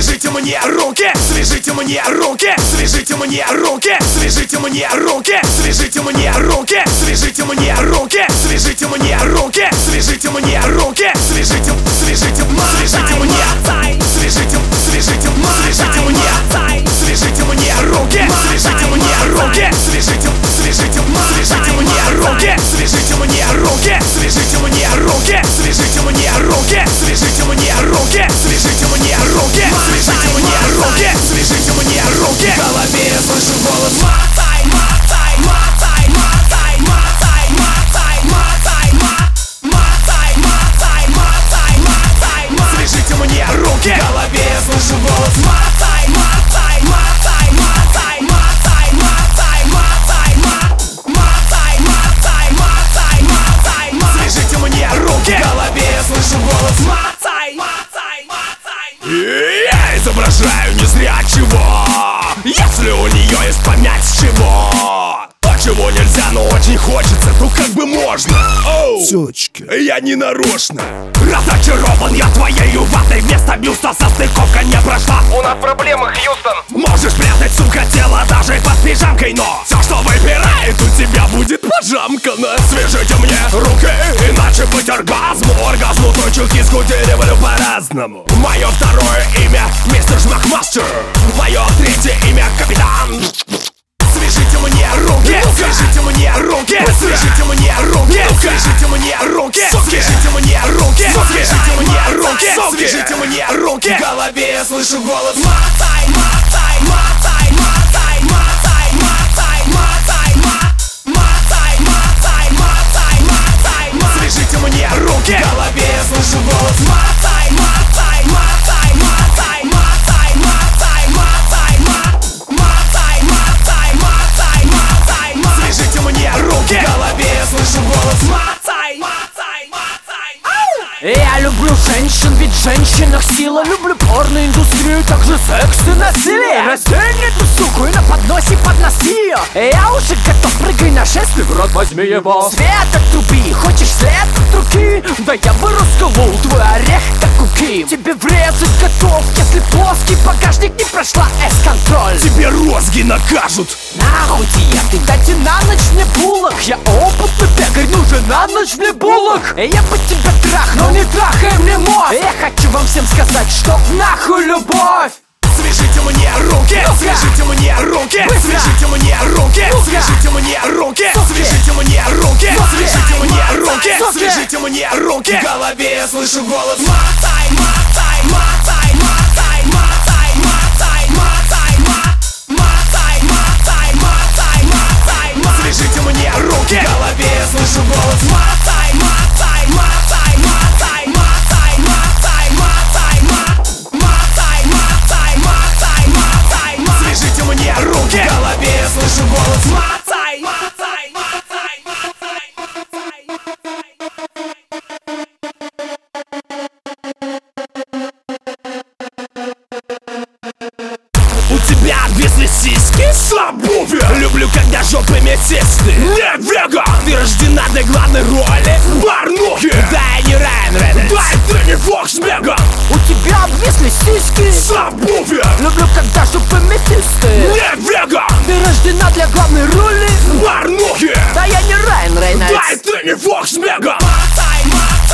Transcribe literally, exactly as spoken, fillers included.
свяжите мне руки, свяжите мне руки, свяжите мне руки, свяжите мне руки, свяжите мне руки, свяжите мне руки, свяжите мне руки, свяжите мне руки, свяжите, свяжите, свяжите мне, свяжите, свяжите, свяжите мне, свяжите мне руки, свяжите мне руки, свяжите, свяжите, свяжите мне руки, свяжите мне руки, свяжите мне руки, свяжите мне руки, свяжите мне руки, свяжите мне руки, свяжите мне руки, свяжите мне руки. В голове я слышу голос: мотай, мотай, мотай, мотай, мотай, мотай, мотай, мотай, мотай, мотай, мотай. Свяжите мне руки. В голове я слышу голос: мотай, мотай, мотай, мотай, мотай, мотай, мотай, мотай, мотай, мотай, мотай, мотай. Свяжите мне руки. В голове я слышу голос: мотай, мотай, мотай. Я изображаю незрячего, если у нее есть понять с чего. А чего нельзя, но очень хочется, то как бы можно. Оу, Тёчки, я не нарочно. Разочарован я твоею ватой, вместо бюста состыковка не прошла. У нас проблемы, Хьюстон. Можешь прятать, сука, тело даже под пижамкой, но все, что выбирает, у тебя будет пожамкано. Свяжите мне руки, иначе быть оргазму. Оргазму точу киску деревлю по-разному. Мое второе имя мистер Жмакмастер, мое третье имя капитан. Свяжите мне руки, свяжите мне руки, свяжите мне руки, свяжите мне руки, свяжите мне руки, свяжите мне руки, свяжите мне руки. В голове я слышу голос: мотай, мотай, мотай, мотай, мотай, мотай, мотай, мотай, мотай, мотай, мотай, мотай. Свяжите мне руки. В голове я слышу голос: мотай, мотай, мотай, мотай, мотай, мотай, мотай, мотай, мотай, мотай, мотай, мотай. Свяжите мне руки. В голове я слышу голос: мотай, мотай, мотай, мотай. Я люблю женщин, ведь в женщинах сила. Люблю порноиндустрию, также секс и насилие. Раздень эту суку и на подносе подноси ее. Я уже готов, прыгай на шест и в рот возьми его. Свет отруби, хочешь свет от руки? Да я бы расколол твой орех, как куки. Тебе врезать готов, если плоский багажник не прошла эс-контроль. Тебе розги накажут. Нахуй диеты, дайте на ночь мне булок. Я опытный пекарь, нужен на ночь мне булок. Я бы тебя трахнул, не трахай мне мозг. Я хочу вам всем сказать, что нахуй любовь. Свяжите мне руки, свяжите мне руки, свяжите мне руки, свяжите мне руки, свяжите мне руки, свяжите мне руки, свяжите мне руки. В голове я слышу голос: мотай, мотай, мотай, мотай, мотай, мотай, мотай, мотай, мотай, мотай, мотай, мотай. Свяжите мне руки. В голове я слышу голос: мотай, мотай, мотай, мотай, мотай, мотай, мотай, мотай, мотай, мотай, мотай, мотай. Свяжите мне руки. В голове я слышу голос: мотай, мотай, мотай, мотай, мотай. У тебя обвисли сиськи? Слабове! Люблю, когда жопы мясистые. Не веган! Ты рождена для главной роли в порнухе. Да, я не Райан Рейнольдс. Да, и ты не Фокс Меган. У тебя обвисли сиськи? Слабове! Люблю, когда жопы мясистые. Не веган! Ты рождена для главной роли в порнухе. Да, я не Райан Рейнольдс. Да, и ты не Фокс Меган. Мотай, мотай.